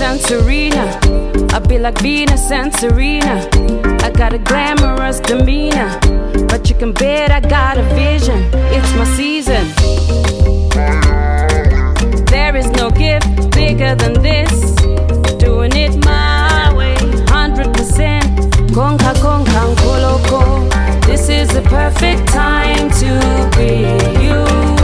and Serena. I be like Venus and Serena. I got a glamorous demeanor, but you can bet I got a vision. It's my season. There is no gift bigger than this. Doing it my way, 100%. Konka konka nkoloko. This is the perfect time to be you.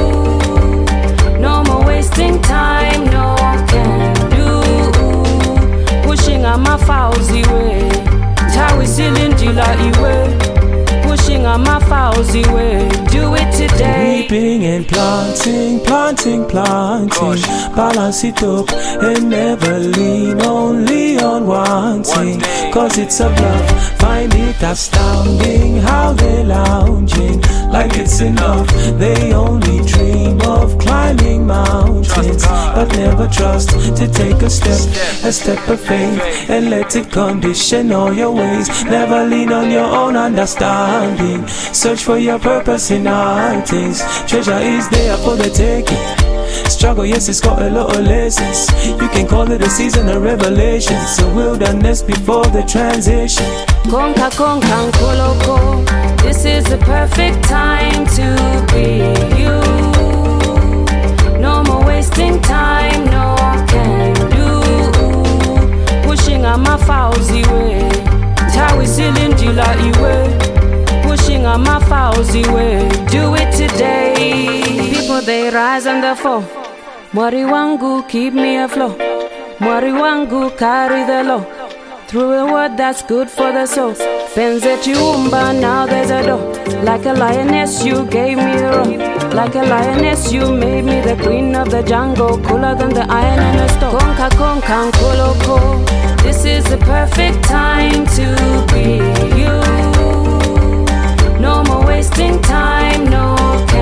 No more wasting time, no can do. Pushing on my fouls away. Tawi silindila iwe. Pushing on my fouls away. Do it today. Weeping and planting, planting, planting. Balance it up and never lean only on one thing. Cause it's a bluff. Find it astounding how they're lounging like it's enough. They only dream of climbing mountains, but never trust to take a step of faith, and let it condition all your ways. Never lean on your own understanding. Search for your purpose in all things. Treasure is there for the taking. Struggle, yes, it's got a lot of lessons. You can call it a season of revelation. It's a wilderness before the transition. Konka konka nkoloko. This is the perfect time to be you. No more wasting time, no can do. Pushing on my fouls away. Tawi silindila iwe. Pushing on my fouls away. Do it today. People, they rise and they fall. Mwari wangu, keep me afloat. Mwari wangu, carry the load. Through a word that's good for the soul. Benze chiumba, now there's a door. Like a lioness, you gave me the rope. Like a lioness, you made me the queen of the jungle. Cooler than the iron in the stove. Konka konka nkoloko. This is the perfect time to be you. No more wasting time, no